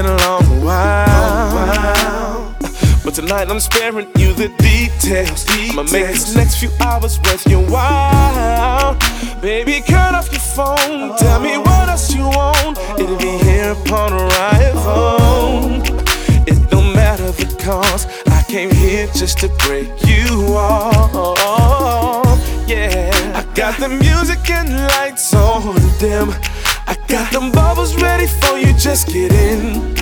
in a long while. But tonight I'm sparing you the details. I'ma make these next few hours worth your while. Baby, cut off your phone. Tell me what else you want. It'll be here upon arrival. It don't matter the cost. I came here just to break you off. Yeah, I got the music and lights on dim. I got them bubbles ready for you. Just get in.